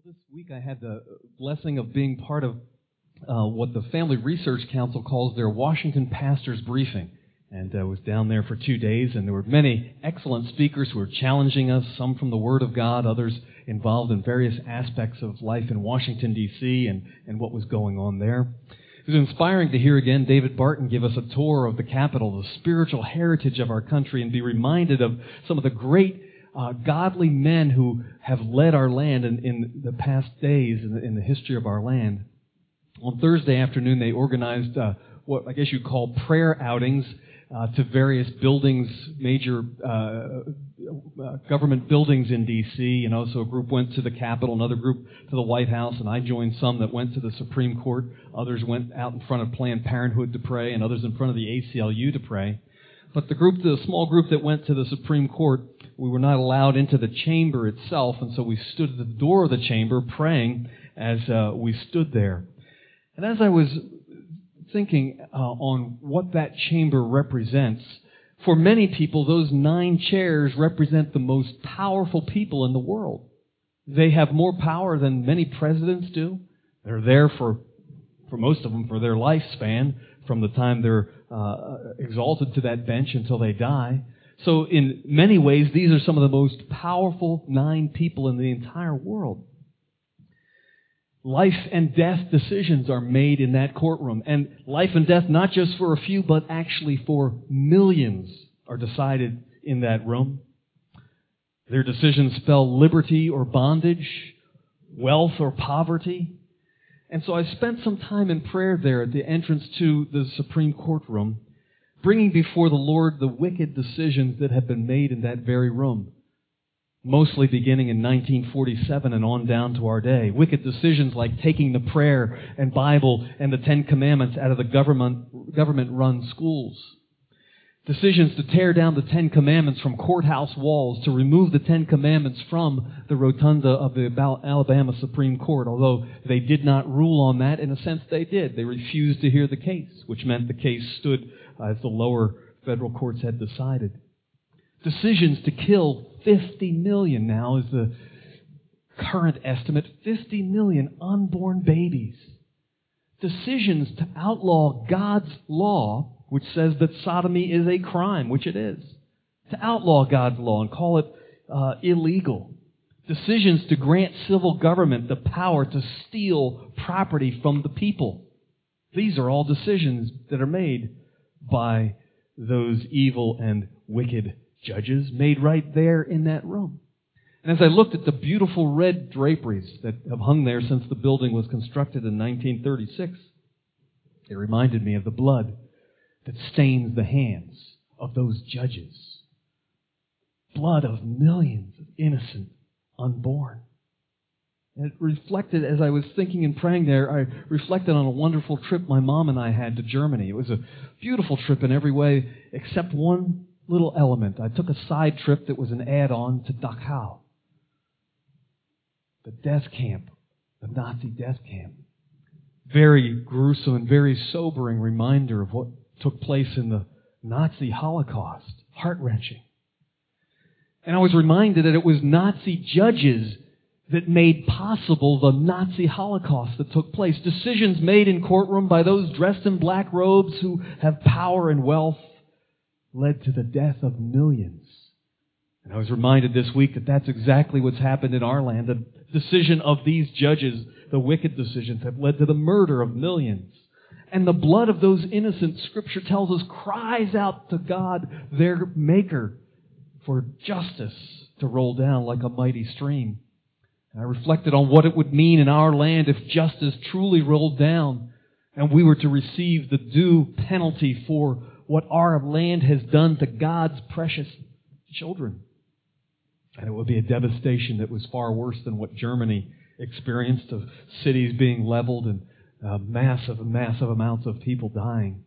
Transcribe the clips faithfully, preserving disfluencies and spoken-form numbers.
This week I had the blessing of being part of uh, what the Family Research Council calls their Washington Pastors Briefing. And I was down there for two days, and there were many excellent speakers who were challenging us, some from the Word of God, others involved in various aspects of life in Washington, D C, and, and what was going on there. It was inspiring to hear again David Barton give us a tour of the Capitol, the spiritual heritage of our country, and be reminded of some of the great Uh, godly men who have led our land in, in the past days in the, in the history of our land. On Thursday afternoon, they organized uh, what I guess you'd call prayer outings uh, to various buildings, major uh, uh, government buildings in D C. You know, so a group went to the Capitol, another group to the White House, and I joined some that went to the Supreme Court. Others went out in front of Planned Parenthood to pray, and others in front of the A C L U to pray. But the group, the small group that went to the Supreme Court, we were not allowed into the chamber itself, and so we stood at the door of the chamber praying as uh, we stood there. And as I was thinking uh, on what that chamber represents, for many people, those nine chairs represent the most powerful people in the world. They have more power than many presidents do. They're there for, for most of them, for their lifespan, from the time they're uh, exalted to that bench until they die. So in many ways, these are some of the most powerful nine people in the entire world. Life and death decisions are made in that courtroom. And life and death, not just for a few, but actually for millions, are decided in that room. Their decisions spell liberty or bondage, wealth or poverty. And so I spent some time in prayer there at the entrance to the Supreme Court room, bringing before the Lord the wicked decisions that have been made in that very room, mostly beginning in nineteen forty-seven and on down to our day. Wicked decisions like taking the prayer and Bible and the Ten Commandments out of the government, government-run schools. Decisions to tear down the Ten Commandments from courthouse walls, to remove the Ten Commandments from the rotunda of the Alabama Supreme Court, although they did not rule on that. In a sense, they did. They refused to hear the case, which meant the case stood as the lower federal courts had decided. Decisions to kill fifty million now is the current estimate, fifty million unborn babies. Decisions to outlaw God's law, which says that sodomy is a crime, which it is. To outlaw God's law and call it uh, illegal. Decisions to grant civil government the power to steal property from the people. These are all decisions that are made by those evil and wicked judges, made right there in that room. And as I looked at the beautiful red draperies that have hung there since the building was constructed in nineteen thirty-six, it reminded me of the blood that stains the hands of those judges. Blood of millions of innocent unborn. And it reflected, as I was thinking and praying there, I reflected on a wonderful trip my mom and I had to Germany. It was a beautiful trip in every way, except one little element. I took a side trip that was an add-on to Dachau, the death camp, the Nazi death camp. Very gruesome and very sobering reminder of what took place in the Nazi Holocaust. Heart-wrenching. And I was reminded that it was Nazi judges that made possible the Nazi Holocaust that took place. Decisions made in courtroom by those dressed in black robes who have power and wealth led to the death of millions. And I was reminded this week that that's exactly what's happened in our land. The decision of these judges, the wicked decisions, have led to the murder of millions. And the blood of those innocents, Scripture tells us, cries out to God, their Maker, for justice to roll down like a mighty stream. And I reflected on what it would mean in our land if justice truly rolled down and we were to receive the due penalty for what our land has done to God's precious children. And it would be a devastation that was far worse than what Germany experienced, of cities being leveled and Uh, massive, massive amounts of people dying.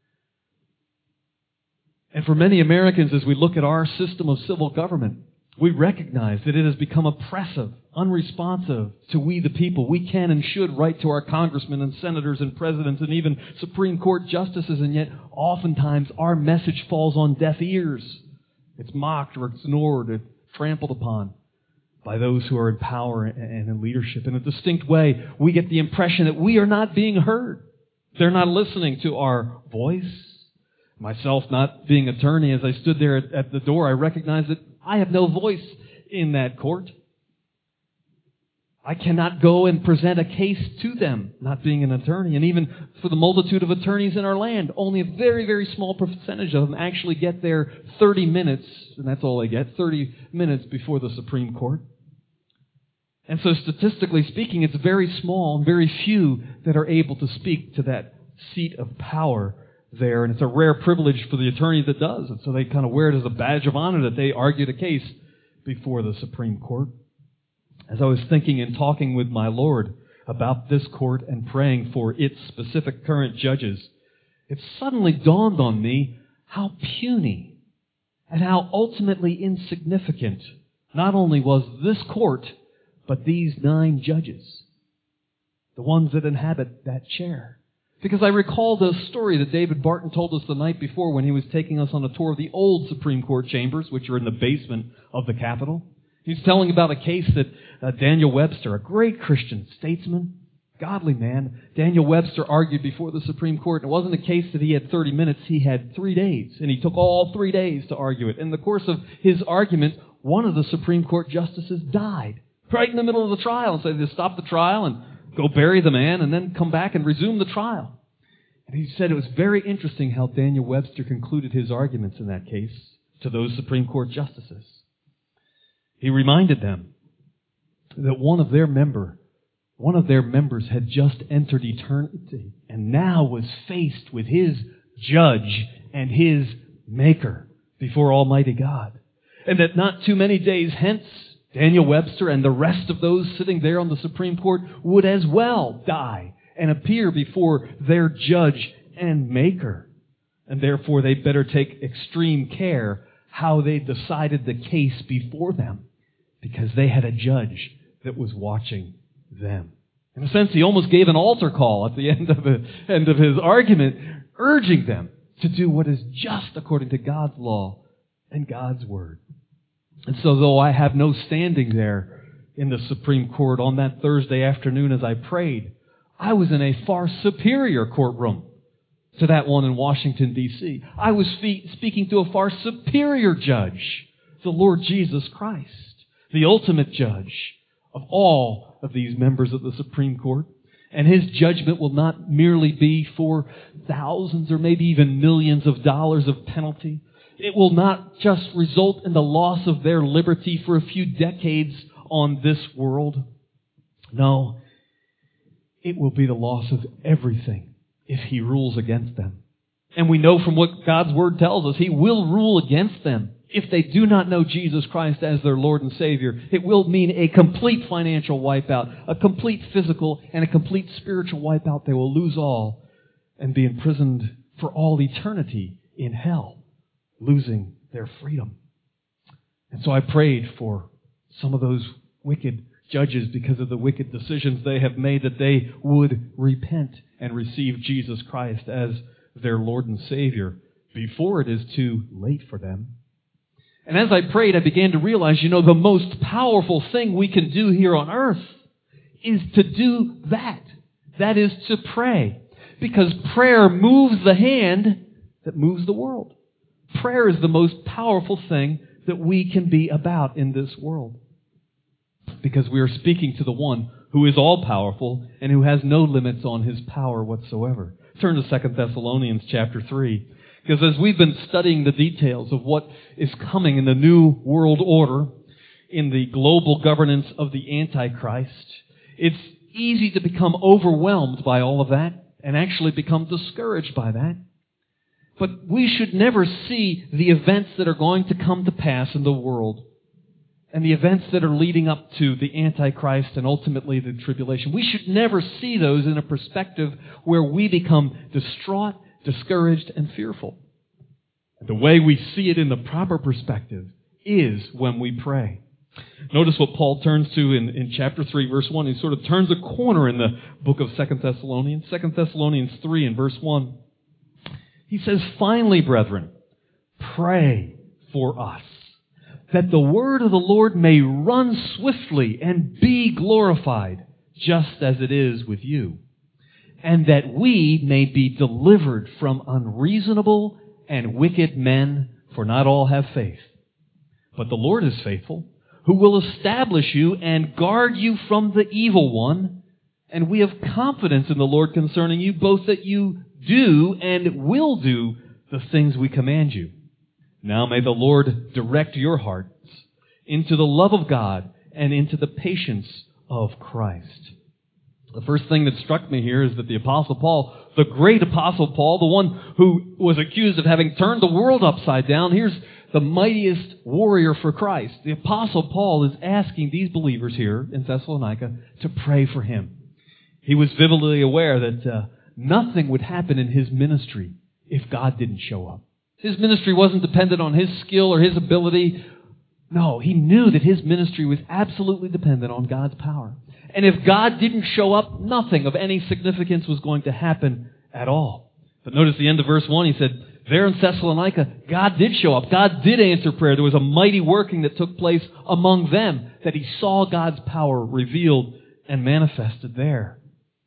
And for many Americans, as we look at our system of civil government, we recognize that it has become oppressive, unresponsive to we the people. We can and should write to our congressmen and senators and presidents and even Supreme Court justices, and yet oftentimes our message falls on deaf ears. It's mocked or ignored or trampled upon. by those who are in power and in leadership. In a distinct way, we get the impression that we are not being heard. They're not listening to our voice. Myself, not being attorney, as I stood there at, at the door, I recognized that I have no voice in that court. I cannot go and present a case to them, not being an attorney. And even for the multitude of attorneys in our land, only a very, very small percentage of them actually get there thirty minutes, and that's all they get, thirty minutes before the Supreme Court. And so statistically speaking, it's very small and very few that are able to speak to that seat of power there. And it's a rare privilege for the attorney that does. And so they kind of wear it as a badge of honor that they argued a case before the Supreme Court. As I was thinking and talking with my Lord about this court and praying for its specific current judges, it suddenly dawned on me how puny and how ultimately insignificant not only was this court, but these nine judges, the ones that inhabit that chair. Because I recall the story that David Barton told us the night before when he was taking us on a tour of the old Supreme Court chambers, which are in the basement of the Capitol. He's telling about a case that uh, Daniel Webster, a great Christian statesman, godly man, Daniel Webster argued before the Supreme Court. It wasn't a case that he had thirty minutes, he had three days. And he took all three days to argue it. In the course of his argument, one of the Supreme Court justices died right in the middle of the trial. And so they stopped the trial and go bury the man and then come back and resume the trial. And he said it was very interesting how Daniel Webster concluded his arguments in that case to those Supreme Court justices. He reminded them that one of their member, one of their members had just entered eternity and now was faced with his judge and his maker before Almighty God. And that not too many days hence, Daniel Webster and the rest of those sitting there on the Supreme Court would as well die and appear before their judge and maker. And therefore they better take extreme care how they decided the case before them, because they had a judge that was watching them. In a sense, he almost gave an altar call at the end of the end of his argument, urging them to do what is just according to God's law and God's word. And so though I have no standing there in the Supreme Court on that Thursday afternoon as I prayed, I was in a far superior courtroom to that one in Washington, D C I was fe- speaking to a far superior judge, the Lord Jesus Christ, the ultimate judge of all of these members of the Supreme Court. And His judgment will not merely be for thousands or maybe even millions of dollars of penalty. It will not just result in the loss of their liberty for a few decades on this world. No, it will be the loss of everything if He rules against them. And we know from what God's Word tells us, He will rule against them. If they do not know Jesus Christ as their Lord and Savior, it will mean a complete financial wipeout, a complete physical and a complete spiritual wipeout. They will lose all and be imprisoned for all eternity in hell, losing their freedom. And so I prayed for some of those wicked judges, because of the wicked decisions they have made, that they would repent and receive Jesus Christ as their Lord and Savior before it is too late for them. And as I prayed, I began to realize, you know, the most powerful thing we can do here on earth is to do that. That is to pray. Because prayer moves the hand that moves the world. Prayer is the most powerful thing that we can be about in this world. Because we are speaking to the one who is all-powerful and who has no limits on His power whatsoever. Turn to Second Thessalonians chapter three. Because as we've been studying the details of what is coming in the new world order, in the global governance of the Antichrist, it's easy to become overwhelmed by all of that and actually become discouraged by that. But we should never see the events that are going to come to pass in the world and the events that are leading up to the Antichrist and ultimately the tribulation. We should never see those in a perspective where we become distraught, discouraged, and fearful. The way we see it in the proper perspective is when we pray. Notice what Paul turns to in, in chapter three, verse one. He sort of turns a corner in the book of Second Thessalonians. Second Thessalonians three and verse one. He says, "Finally, brethren, pray for us, that the word of the Lord may run swiftly and be glorified, just as it is with you, and that we may be delivered from unreasonable and wicked men, for not all have faith. But the Lord is faithful, who will establish you and guard you from the evil one. And we have confidence in the Lord concerning you, both that you do and will do the things we command you. Now may the Lord direct your hearts into the love of God and into the patience of Christ. The first thing that struck me here is that the Apostle Paul, the great Apostle Paul, the one who was accused of having turned the world upside down, here's the mightiest warrior for Christ. The Apostle Paul is asking these believers here in Thessalonica to pray for him. He was vividly aware that uh, nothing would happen in his ministry if God didn't show up. His ministry wasn't dependent on his skill or his ability. No, he knew that his ministry was absolutely dependent on God's power. And if God didn't show up, nothing of any significance was going to happen at all. But notice the end of verse one, he said, there in Thessalonica, God did show up. God did answer prayer. There was a mighty working that took place among them, that he saw God's power revealed and manifested there.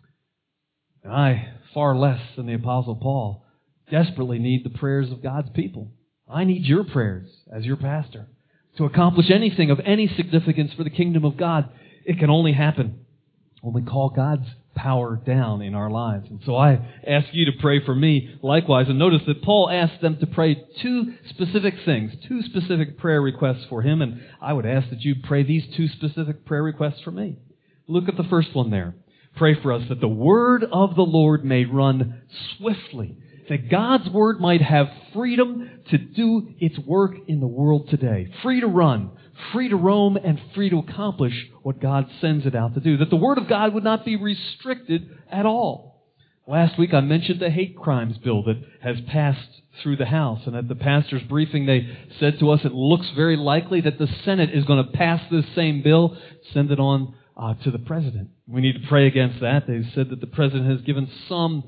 And I, far less than the Apostle Paul, desperately need the prayers of God's people. I need your prayers as your pastor. To accomplish anything of any significance for the kingdom of God, it can only happen when we call God's power down in our lives. And so I ask you to pray for me likewise. And notice that Paul asked them to pray two specific things, two specific prayer requests for him. And I would ask that you pray these two specific prayer requests for me. Look at the first one there. Pray for us that the word of the Lord may run swiftly, that God's word might have freedom to do its work in the world today. Free to run, free to roam, and free to accomplish what God sends it out to do. That the word of God would not be restricted at all. Last week I mentioned the hate crimes bill that has passed through the House. And at the pastor's briefing they said to us it looks very likely that the Senate is going to pass this same bill, send it on uh, to the president. We need to pray against that. They said that the president has given some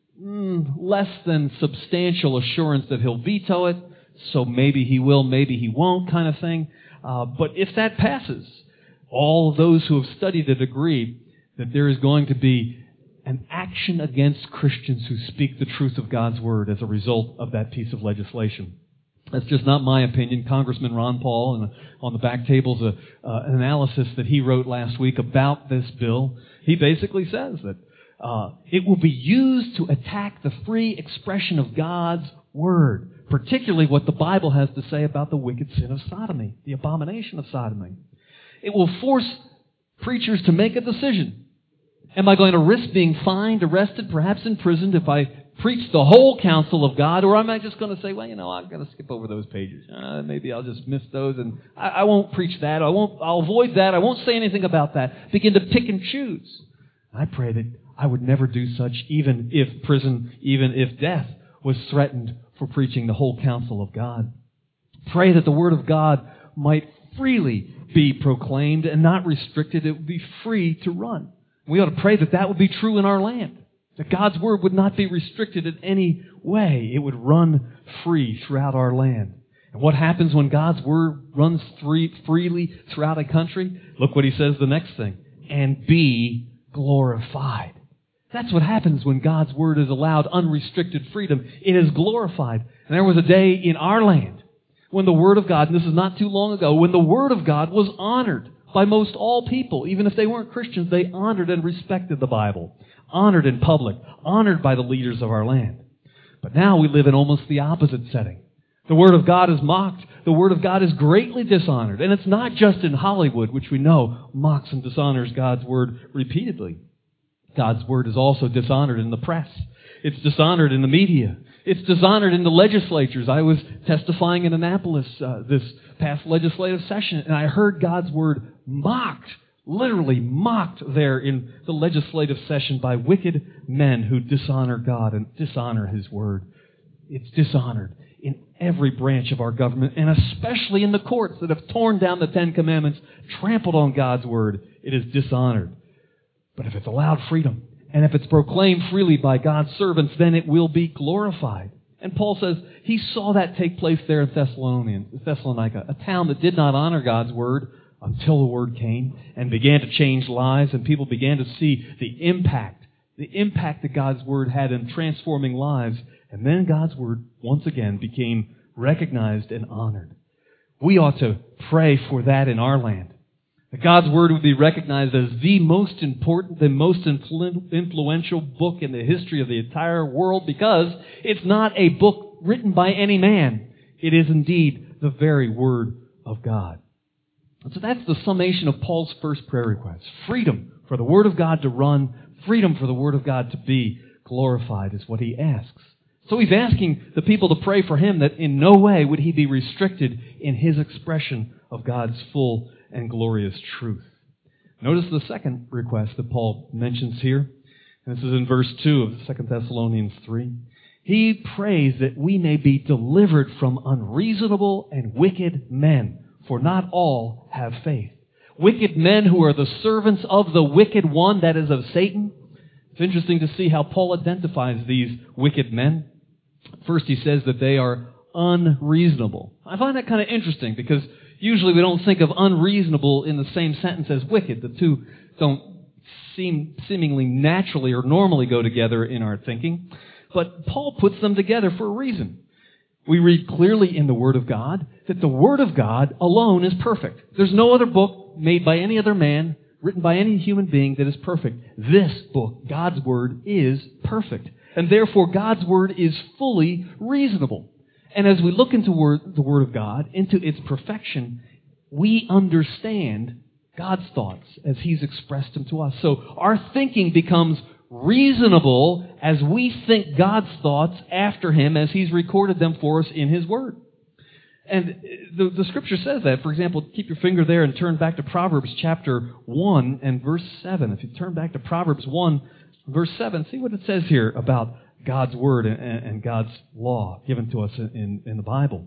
mm, less than substantial assurance that he'll veto it, so maybe he will, maybe he won't kind of thing. Uh, but if that passes, all of those who have studied it agree that there is going to be an action against Christians who speak the truth of God's Word as a result of that piece of legislation. That's just not my opinion. Congressman Ron Paul, and on the back table's a, uh, an analysis that he wrote last week about this bill. He basically says that uh, it will be used to attack the free expression of God's Word, particularly what the Bible has to say about the wicked sin of sodomy, the abomination of sodomy. It will force preachers to make a decision. Am I going to risk being fined, arrested, perhaps imprisoned if I preach the whole counsel of God, or am I just going to say, well, you know, I'm going to skip over those pages. Uh, maybe I'll just miss those, and I, I won't preach that. I won't. I'll avoid that. I won't say anything about that. Begin to pick and choose. I pray that I would never do such, even if prison, even if death was threatened for preaching the whole counsel of God. Pray that the Word of God might freely be proclaimed and not restricted. It would be free to run. We ought to pray that that would be true in our land. That God's Word would not be restricted in any way. It would run free throughout our land. And what happens when God's Word runs free, freely throughout a country? Look what he says the next thing. And be glorified. That's what happens when God's Word is allowed unrestricted freedom. It is glorified. And there was a day in our land when the Word of God, and this is not too long ago, when the Word of God was honored by most all people. Even if they weren't Christians, they honored and respected the Bible. Honored in public, honored by the leaders of our land. But now we live in almost the opposite setting. The Word of God is mocked. The Word of God is greatly dishonored. And it's not just in Hollywood, which we know mocks and dishonors God's Word repeatedly. God's Word is also dishonored in the press. It's dishonored in the media. It's dishonored in the legislatures. I was testifying in Annapolis uh, this past legislative session, and I heard God's Word mocked. Literally mocked there in the legislative session by wicked men who dishonor God and dishonor His Word. It's dishonored in every branch of our government, and especially in the courts that have torn down the Ten Commandments, trampled on God's Word. It is dishonored. But if it's allowed freedom, and if it's proclaimed freely by God's servants, then it will be glorified. And Paul says he saw that take place there in Thessalonica, a town that did not honor God's Word until the Word came and began to change lives, and people began to see the impact, the impact that God's Word had in transforming lives. And then God's Word once again became recognized and honored. We ought to pray for that in our land. That God's Word would be recognized as the most important, the most influ- influential book in the history of the entire world, because it's not a book written by any man. It is indeed the very Word of God. And so that's the summation of Paul's first prayer request. Freedom for the Word of God to run, freedom for the Word of God to be glorified is what he asks. So he's asking the people to pray for him that in no way would he be restricted in his expression of God's full and glorious truth. Notice the second request that Paul mentions here. And this is in verse two of Second Thessalonians three. He prays that we may be delivered from unreasonable and wicked men, for not all have faith. Wicked men who are the servants of the wicked one, that is of Satan. It's interesting to see how Paul identifies these wicked men. First, he says that they are unreasonable. I find that kind of interesting because usually we don't think of unreasonable in the same sentence as wicked. The two don't seem seemingly naturally or normally go together in our thinking. But Paul puts them together for a reason. We read clearly in the Word of God that the Word of God alone is perfect. There's no other book made by any other man, written by any human being that is perfect. This book, God's Word, is perfect. And therefore God's Word is fully reasonable. And as we look into word, the Word of God, into its perfection, we understand God's thoughts as He's expressed them to us. So our thinking becomes reasonable as we think God's thoughts after Him as He's recorded them for us in His Word. And the, the Scripture says that. For example, keep your finger there and turn back to Proverbs chapter one and verse seven. If you turn back to Proverbs one, verse seven, see what it says here about God's Word and, and God's law given to us in, in the Bible.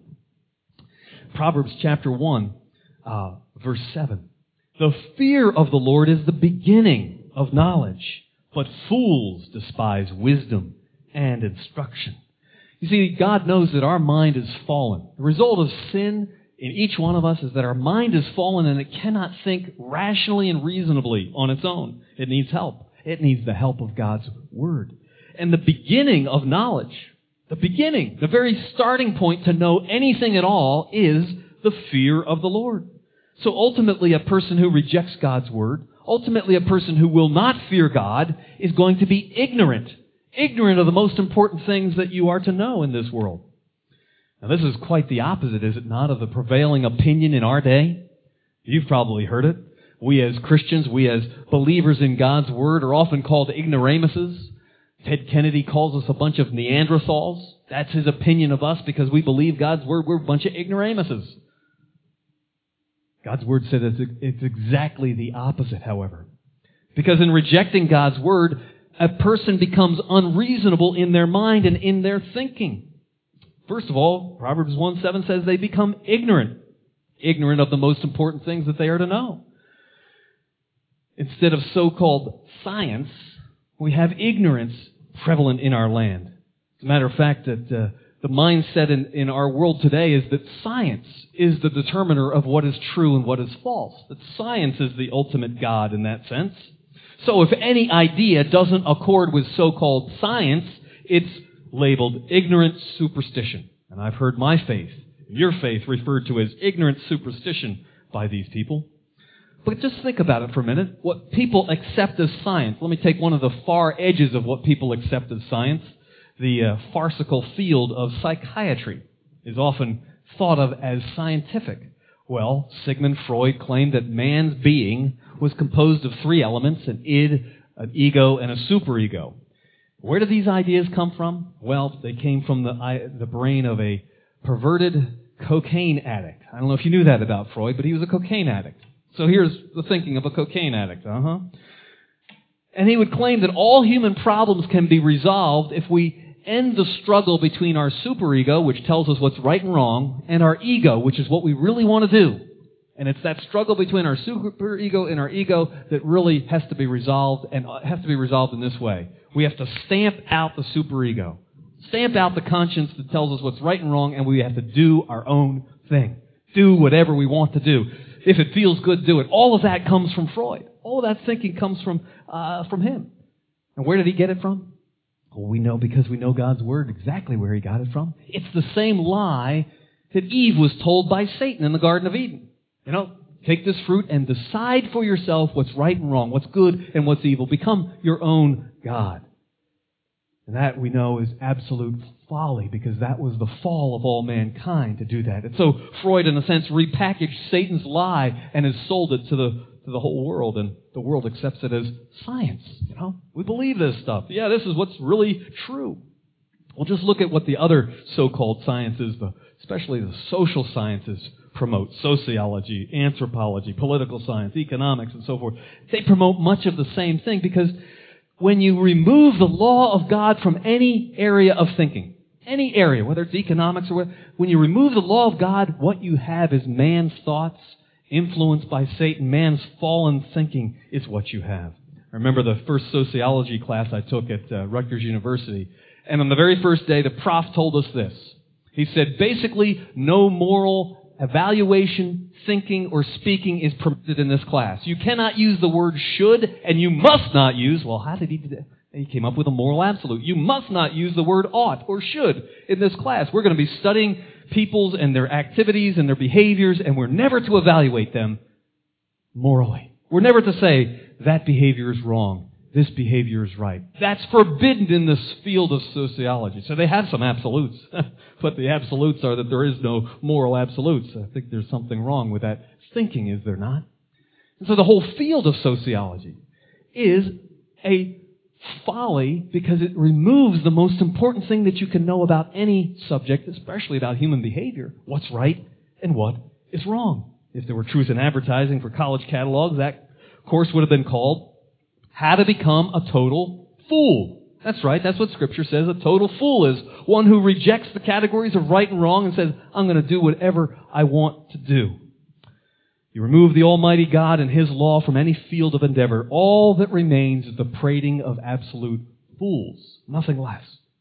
Proverbs chapter one, uh, verse seven. The fear of the Lord is the beginning of knowledge, but fools despise wisdom and instruction. You see, God knows that our mind is fallen. The result of sin in each one of us is that our mind is fallen and it cannot think rationally and reasonably on its own. It needs help. It needs the help of God's Word. And the beginning of knowledge, the beginning, the very starting point to know anything at all is the fear of the Lord. So ultimately, a person who rejects God's Word, ultimately a person who will not fear God, is going to be ignorant. Ignorant of the most important things that you are to know in this world. Now this is quite the opposite, is it not, of the prevailing opinion in our day? You've probably heard it. We as Christians, we as believers in God's Word are often called ignoramuses. Ted Kennedy calls us a bunch of Neanderthals. That's his opinion of us because we believe God's Word. We're a bunch of ignoramuses. God's Word said it's, it's exactly the opposite, however. Because in rejecting God's Word, a person becomes unreasonable in their mind and in their thinking. First of all, Proverbs one seven says they become ignorant. Ignorant of the most important things that they are to know. Instead of so-called science, we have ignorance prevalent in our land. As a matter of fact, that uh, the mindset in, in our world today is that science is the determiner of what is true and what is false. That science is the ultimate God in that sense. So if any idea doesn't accord with so-called science, it's labeled ignorant superstition. And I've heard my faith, your faith, referred to as ignorant superstition by these people. But just think about it for a minute. What people accept as science. Let me take one of the far edges of what people accept as science. The uh, farcical field of psychiatry is often thought of as scientific. Well, Sigmund Freud claimed that man's being was composed of three elements, an id, an ego, and a superego. Where did these ideas come from? Well, they came from the, the brain of a perverted cocaine addict. I don't know if you knew that about Freud, but he was a cocaine addict. So here's the thinking of a cocaine addict. Uh-huh. And he would claim that all human problems can be resolved if we end the struggle between our superego, which tells us what's right and wrong, and our ego, which is what we really want to do. And it's that struggle between our superego and our ego that really has to be resolved, and has to be resolved in this way. We have to stamp out the superego. Stamp out the conscience that tells us what's right and wrong, and we have to do our own thing. Do whatever we want to do. If it feels good, do it. All of that comes from Freud. All of that thinking comes from uh, from him. And where did he get it from? Well, we know because we know God's Word exactly where he got it from. It's the same lie that Eve was told by Satan in the Garden of Eden. You know, take this fruit and decide for yourself what's right and wrong, what's good and what's evil. Become your own God. And that we know is absolute folly because that was the fall of all mankind to do that. And so Freud, in a sense, repackaged Satan's lie and has sold it to the to the whole world, and the world accepts it as science. You know, we believe this stuff. Yeah, this is what's really true. Well, just look at what the other so-called sciences, the, especially the social sciences, promote. Sociology, anthropology, political science, economics, and so forth. They promote much of the same thing because when you remove the law of God from any area of thinking, any area, whether it's economics or what, when you remove the law of God, what you have is man's thoughts influenced by Satan. Man's fallen thinking is what you have. I remember the first sociology class I took at uh, Rutgers University, and on the very first day, the prof told us this. He said, basically, no moral evaluation, thinking, or speaking is permitted in this class. You cannot use the word should, and you must not use, well, how did he do that? He came up with a moral absolute. You must not use the word ought or should in this class. We're going to be studying people's and their activities and their behaviors, and we're never to evaluate them morally. We're never to say, that behavior is wrong, this behavior is right. That's forbidden in this field of sociology. So they have some absolutes. But the absolutes are that there is no moral absolutes. I think there's something wrong with that thinking, is there not? And so the whole field of sociology is a folly because it removes the most important thing that you can know about any subject, especially about human behavior. What's right and what is wrong. If there were truth in advertising for college catalogs, that course would have been called How to Become a Total Fool. That's right, that's what Scripture says. A total fool is one who rejects the categories of right and wrong and says, I'm going to do whatever I want to do. You remove the Almighty God and His law from any field of endeavor. All that remains is the prating of absolute fools. Nothing less.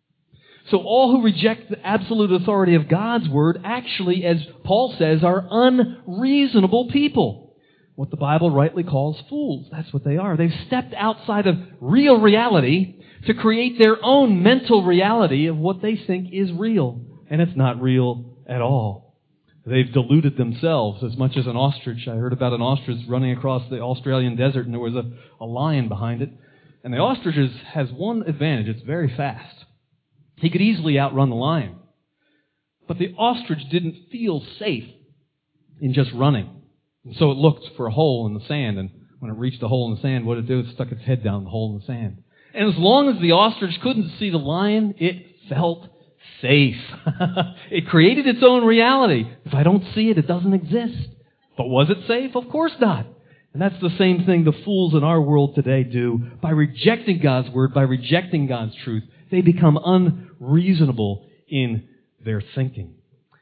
So all who reject the absolute authority of God's Word actually, as Paul says, are unreasonable people. What the Bible rightly calls fools. That's what they are. They've stepped outside of real reality to create their own mental reality of what they think is real. And it's not real at all. They've deluded themselves as much as an ostrich. I heard about an ostrich running across the Australian desert and there was a, a lion behind it. And the ostrich is, has one advantage. It's very fast. He could easily outrun the lion. But the ostrich didn't feel safe in just running. And so it looked for a hole in the sand, and when it reached the hole in the sand, what did it do? It stuck its head down the hole in the sand. And as long as the ostrich couldn't see the lion, it felt safe. It created its own reality. If I don't see it, it doesn't exist. But was it safe? Of course not. And that's the same thing the fools in our world today do. By rejecting God's Word, by rejecting God's truth, they become unreasonable in their thinking.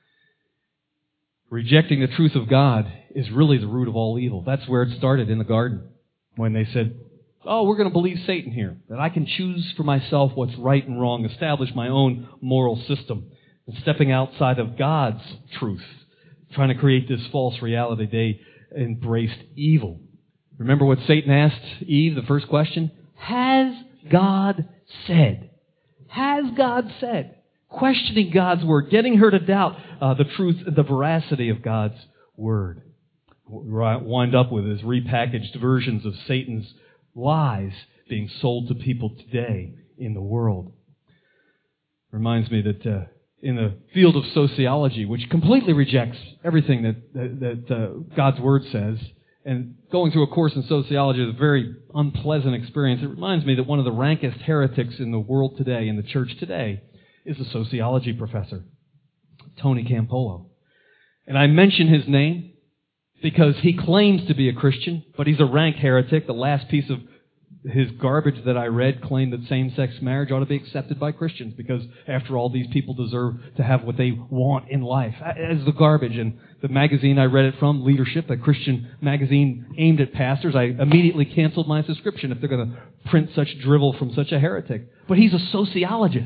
Rejecting the truth of God is really the root of all evil. That's where it started in the garden, when they said, oh, we're going to believe Satan here, that I can choose for myself what's right and wrong, establish my own moral system. And stepping outside of God's truth, trying to create this false reality, they embraced evil. Remember what Satan asked Eve, the first question? Has God said? Has God said? Questioning God's Word, getting her to doubt uh, the truth, the veracity of God's Word. What we wind up with is repackaged versions of Satan's lies being sold to people today in the world. Reminds me that uh, in the field of sociology, which completely rejects everything that, that, that uh, God's Word says, and going through a course in sociology is a very unpleasant experience. It reminds me that one of the rankest heretics in the world today, in the church today, is a sociology professor, Tony Campolo. And I mention his name because he claims to be a Christian, but he's a rank heretic. The last piece of his garbage that I read claimed that same-sex marriage ought to be accepted by Christians because, after all, these people deserve to have what they want in life. As the garbage. And the magazine I read it from, Leadership, a Christian magazine aimed at pastors, I immediately canceled my subscription if they're going to print such drivel from such a heretic. But he's a sociologist.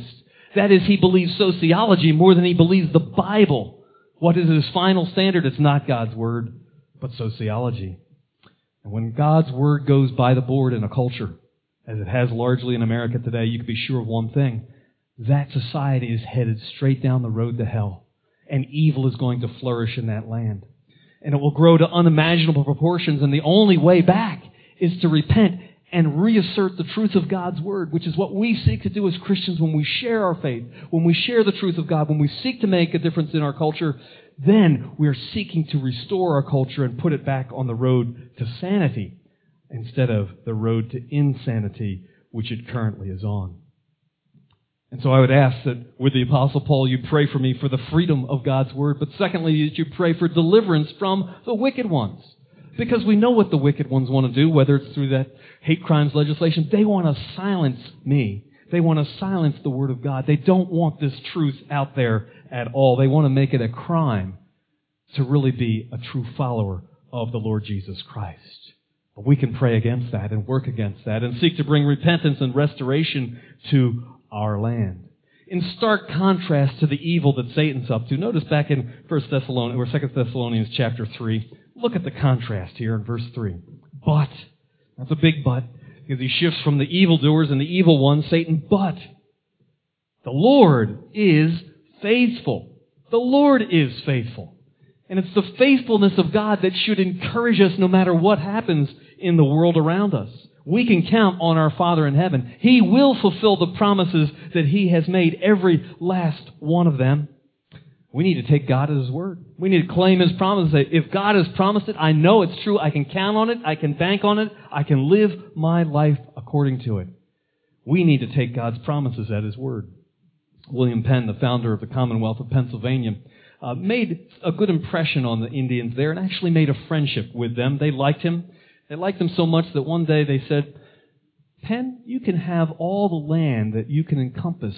That is, he believes sociology more than he believes the Bible. What is his final standard? It's not God's Word, but sociology. And when God's Word goes by the board in a culture, as it has largely in America today, you can be sure of one thing. That society is headed straight down the road to hell. And evil is going to flourish in that land. And it will grow to unimaginable proportions. And the only way back is to repent and reassert the truth of God's Word, which is what we seek to do as Christians when we share our faith, when we share the truth of God, when we seek to make a difference in our culture. Then we are seeking to restore our culture and put it back on the road to sanity instead of the road to insanity, which it currently is on. And so I would ask that with the Apostle Paul, you pray for me for the freedom of God's Word, but secondly, that you pray for deliverance from the wicked ones. Because we know what the wicked ones want to do, whether it's through that hate crimes legislation. They want to silence me. They want to silence the Word of God. They don't want this truth out there at all. They want to make it a crime to really be a true follower of the Lord Jesus Christ. But we can pray against that and work against that and seek to bring repentance and restoration to our land. In stark contrast to the evil that Satan's up to, notice back in First Thessalonians or Second Thessalonians chapter three, look at the contrast here in verse three. But, that's a big but, because he shifts from the evildoers and the evil ones, Satan, but the Lord is faithful. The Lord is faithful. And it's the faithfulness of God that should encourage us no matter what happens in the world around us. We can count on our Father in heaven. He will fulfill the promises that He has made, every last one of them. We need to take God at His word. We need to claim His promises. If God has promised it, I know it's true. I can count on it. I can bank on it. I can live my life according to it. We need to take God's promises at His word. William Penn, the founder of the Commonwealth of Pennsylvania, uh, made a good impression on the Indians there and actually made a friendship with them. They liked him. They liked him so much that one day they said, Penn, you can have all the land that you can encompass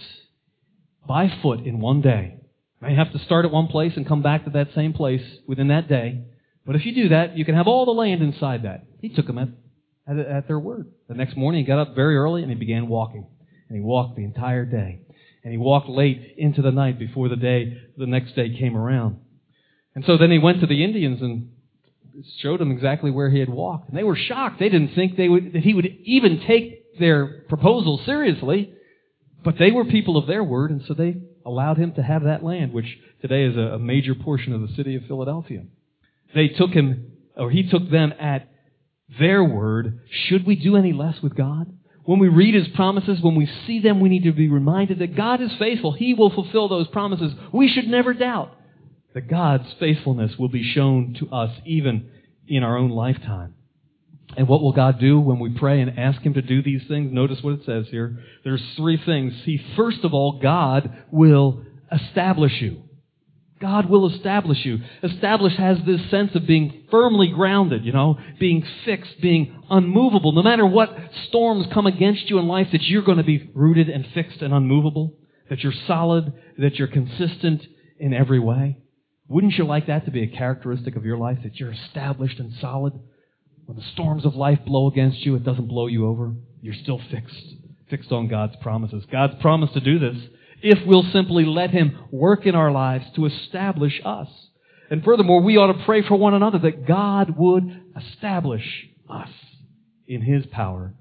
by foot in one day. You may have to start at one place and come back to that same place within that day. But if you do that, you can have all the land inside that. He took them at, at, at their word. The next morning he got up very early and he began walking. And he walked the entire day. And he walked late into the night before the day, the next day came around. And so then he went to the Indians and showed them exactly where he had walked. And they were shocked. They didn't think they would, that he would even take their proposal seriously. But they were people of their word, and so they allowed him to have that land, which today is a, a major portion of the city of Philadelphia. They took him, or he took them at their word. Should we do any less with God? When we read His promises, when we see them, we need to be reminded that God is faithful. He will fulfill those promises. We should never doubt that God's faithfulness will be shown to us even in our own lifetime. And what will God do when we pray and ask Him to do these things? Notice what it says here. There's three things. He, first of all, God will establish you. God will establish you. Establish has this sense of being firmly grounded, you know, being fixed, being unmovable. No matter what storms come against you in life, that you're going to be rooted and fixed and unmovable, that you're solid, that you're consistent in every way. Wouldn't you like that to be a characteristic of your life, that you're established and solid? When the storms of life blow against you, it doesn't blow you over. You're still fixed, fixed on God's promises. God's promised to do this if we'll simply let Him work in our lives to establish us. And furthermore, we ought to pray for one another that God would establish us in His power.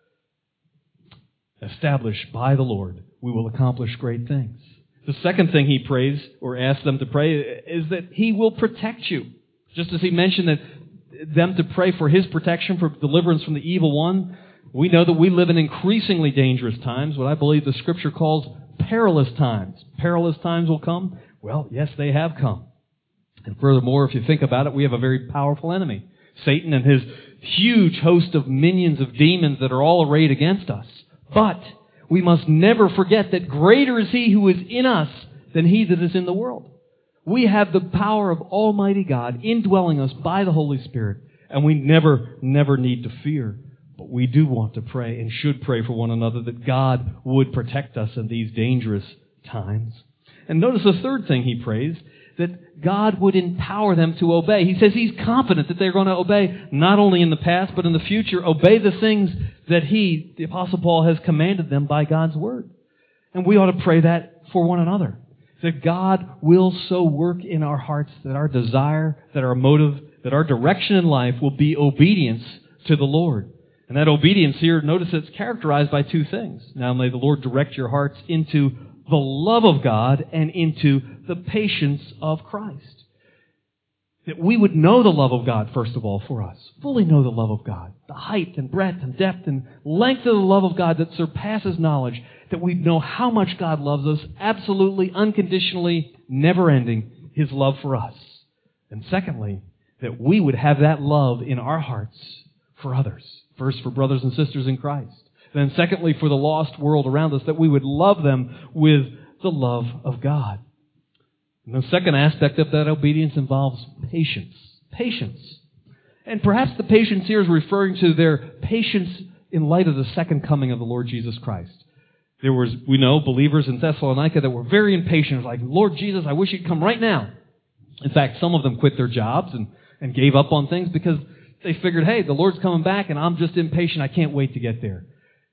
Established by the Lord, we will accomplish great things. The second thing he prays, or asks them to pray, is that He will protect you. Just as he mentioned that them to pray for His protection, for deliverance from the evil one, we know that we live in increasingly dangerous times, what I believe the Scripture calls perilous times. Perilous times will come? Well, yes, they have come. And furthermore, if you think about it, we have a very powerful enemy. Satan and his huge host of minions of demons that are all arrayed against us. But we must never forget that greater is He who is in us than he that is in the world. We have the power of Almighty God indwelling us by the Holy Spirit, and we never, never need to fear. But we do want to pray and should pray for one another that God would protect us in these dangerous times. And notice the third thing he prays, that God would empower them to obey. He says he's confident that they're going to obey, not only in the past, but in the future, obey the things that he, the Apostle Paul, has commanded them by God's word. And we ought to pray that for one another. That God will so work in our hearts that our desire, that our motive, that our direction in life will be obedience to the Lord. And that obedience here, notice it's characterized by two things. Now may the Lord direct your hearts into the love of God and into the patience of Christ. That we would know the love of God, first of all, for us. Fully know the love of God. The height and breadth and depth and length of the love of God that surpasses knowledge. That we'd know how much God loves us, absolutely, unconditionally, never-ending, His love for us. And secondly, that we would have that love in our hearts for others. First, for brothers and sisters in Christ. Then secondly, for the lost world around us, that we would love them with the love of God. And the second aspect of that obedience involves patience. Patience. And perhaps the patience here is referring to their patience in light of the second coming of the Lord Jesus Christ. There was, we know, believers in Thessalonica that were very impatient, like, Lord Jesus, I wish you'd come right now. In fact, some of them quit their jobs and, and gave up on things because they figured, hey, the Lord's coming back and I'm just impatient, I can't wait to get there.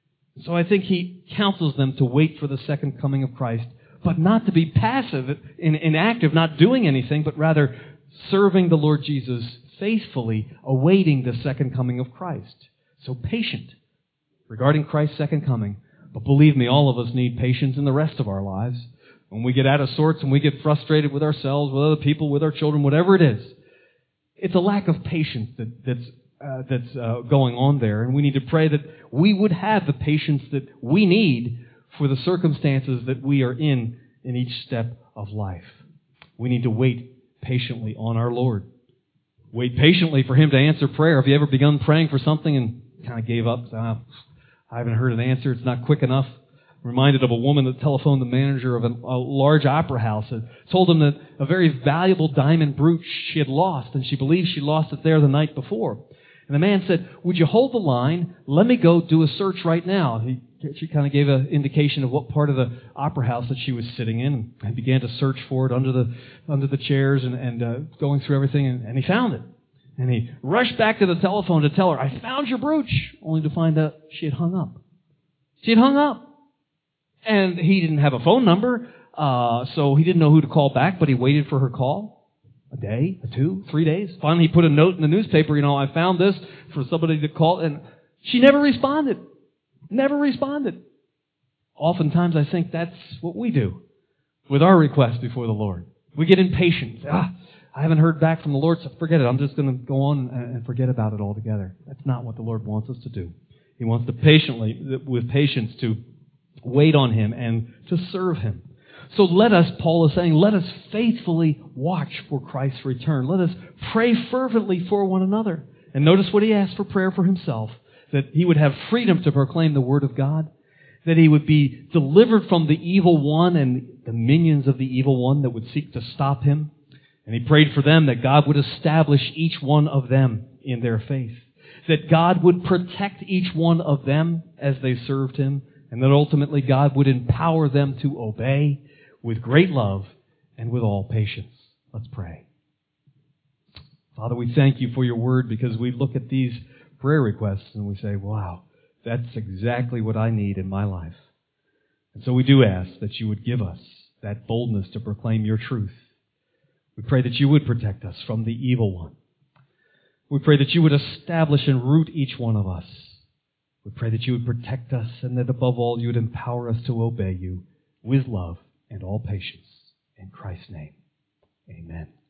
So I think He counsels them to wait for the second coming of Christ, but not to be passive and inactive, not doing anything, but rather serving the Lord Jesus faithfully, awaiting the second coming of Christ. So patient regarding Christ's second coming. But believe me, all of us need patience in the rest of our lives. When we get out of sorts and we get frustrated with ourselves, with other people, with our children, whatever it is, it's a lack of patience that, that's uh, that's uh, going on there. And we need to pray that we would have the patience that we need for the circumstances that we are in in each step of life. We need to wait patiently on our Lord. Wait patiently for Him to answer prayer. Have you ever begun praying for something and kind of gave up? Uh, I haven't heard an answer. It's not quick enough. I'm reminded of a woman that telephoned the manager of a, a large opera house and told him that a very valuable diamond brooch she had lost, and she believes she lost it there the night before. And the man said, would you hold the line? Let me go do a search right now. He, she kind of gave an indication of what part of the opera house that she was sitting in and began to search for it under the under the chairs and, and uh, going through everything, and, and he found it. And he rushed back to the telephone to tell her, I found your brooch, only to find out she had hung up. She had hung up. And he didn't have a phone number, uh, so he didn't know who to call back, but he waited for her call. A day, a two, three days. Finally, he put a note in the newspaper, you know, I found this for somebody to call, and she never responded. Never responded. Oftentimes, I think that's what we do with our requests before the Lord. We get impatient. Ah, I haven't heard back from the Lord, so forget it. I'm just going to go on and forget about it altogether. That's not what the Lord wants us to do. He wants to patiently, with patience, to wait on Him and to serve Him. So let us, Paul is saying, let us faithfully watch for Christ's return. Let us pray fervently for one another. And notice what he asked for prayer for himself, that he would have freedom to proclaim the Word of God, that he would be delivered from the evil one and the minions of the evil one that would seek to stop him. And he prayed for them that God would establish each one of them in their faith, that God would protect each one of them as they served Him, and that ultimately God would empower them to obey with great love and with all patience. Let's pray. Father, we thank You for Your Word, because we look at these prayer requests and we say, wow, that's exactly what I need in my life. And so we do ask that You would give us that boldness to proclaim Your truth. We pray that You would protect us from the evil one. We pray that You would establish and root each one of us. We pray that You would protect us, and that above all You would empower us to obey You with love and all patience. In Christ's name, amen.